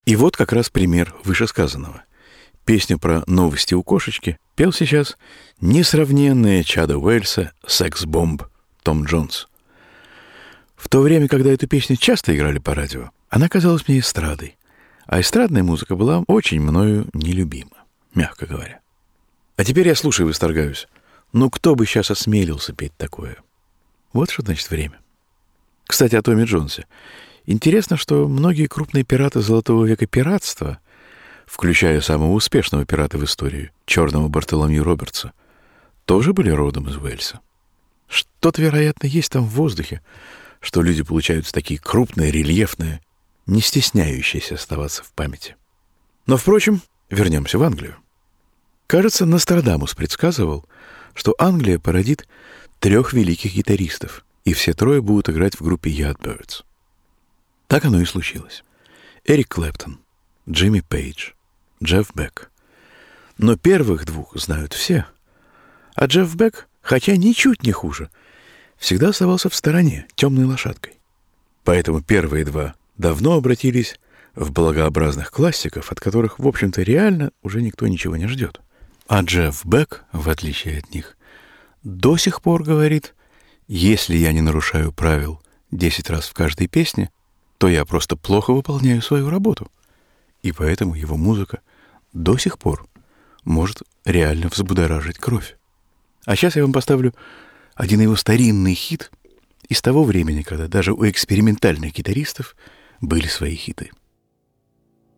И вот как раз пример вышесказанного. Песню про новости у кошечки пел сейчас несравненное чадо Уэльса секс-бомб Том Джонс. В то время, когда эту песню часто играли по радио, она казалась мне эстрадой, а эстрадная музыка была очень мною нелюбима, мягко говоря. А теперь я слушаю и восторгаюсь. Ну, кто бы сейчас осмелился петь такое? Вот что значит время. Кстати, о Томе Джонсе. Интересно, что многие крупные пираты Золотого века пиратства, включая самого успешного пирата в истории, черного Бартоломью Робертса, тоже были родом из Уэльса. Что-то, вероятно, есть там в воздухе, что люди получаются такие крупные, рельефные, не стесняющиеся оставаться в памяти. Но, впрочем, вернемся в Англию. Кажется, Нострадамус предсказывал, что Англия породит 3 великих гитаристов, и все 3 будут играть в группе Yardbirds. Так оно и случилось. Эрик Клэптон, Джимми Пейдж, Джефф Бек. Но первых 2 знают все, а Джефф Бек, хотя ничуть не хуже, всегда оставался в стороне, темной лошадкой. Поэтому первые 2 давно обратились в благообразных классиков, от которых, в общем-то, реально уже никто ничего не ждет. А Джефф Бек, в отличие от них, до сих пор говорит: если я не нарушаю правил 10 раз в каждой песне, то я просто плохо выполняю свою работу. И поэтому его музыка до сих пор может реально взбудоражить кровь. А сейчас я вам поставлю один его старинный хит из того времени, когда даже у экспериментальных гитаристов были свои хиты.